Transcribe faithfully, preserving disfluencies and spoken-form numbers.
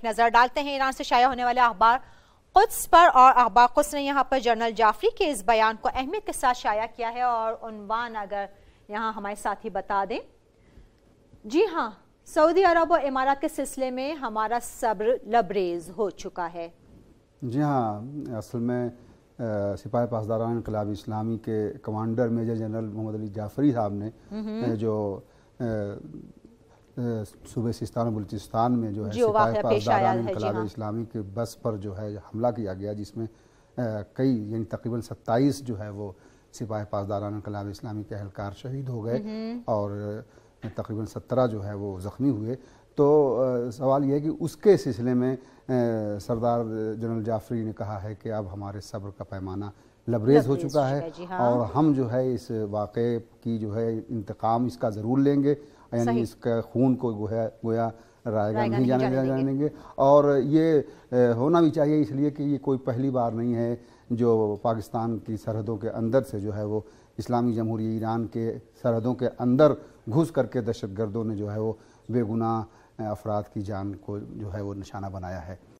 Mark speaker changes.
Speaker 1: نظر ڈالتے ہیں ایران سے شائع ہونے والے اخبار قدس پر، اور اخبار قدس نے یہاں پر جنرل جعفری کے اس بیان کو اہمیت کے ساتھ شائع کیا ہے، اور عنوان اگر یہاں ہمارے ساتھی بتا دیں۔ جی ہاں، سعودی عرب و امارات کے سلسلے میں ہمارا صبر لبریز ہو چکا ہے۔
Speaker 2: جی ہاں، اصل میں سپاہی پاسداران انقلاب اسلامی کے commander major general Mohammad Ali Jafari صاحب نے جو صوبے سیستان و بلوچستان میں جو ہے سپاہی پاسداران انقلاب اسلامی کے بس پر جو ہے حملہ کیا گیا، جس میں کئی یعنی تقریباً ستائیس جو ہے وہ سپاہی پاسداران انقلاب اسلامی کے اہلکار شہید ہو گئے اور تقریباً سترہ جو ہے وہ زخمی ہوئے۔ تو سوال یہ ہے کہ اس کے سلسلے میں سردار جنرل جعفری نے کہا ہے کہ اب ہمارے صبر کا پیمانہ لبریز ہو چکا ہے اور ہم جو ہے اس واقعے کی جو ہے انتقام اس کا ضرور لیں گے، یعنی اس کا خون کو گویا گویا رائے گاہ نہیں جانے جانیں گے، اور یہ ہونا بھی چاہیے اس لیے کہ یہ کوئی پہلی بار نہیں ہے جو پاکستان کی سرحدوں کے اندر سے جو ہے وہ اسلامی جمہوریہ ایران کے سرحدوں کے اندر گھس کر کے دہشت گردوں نے جو ہے وہ بے گناہ افراد کی جان کو جو ہے وہ نشانہ بنایا ہے۔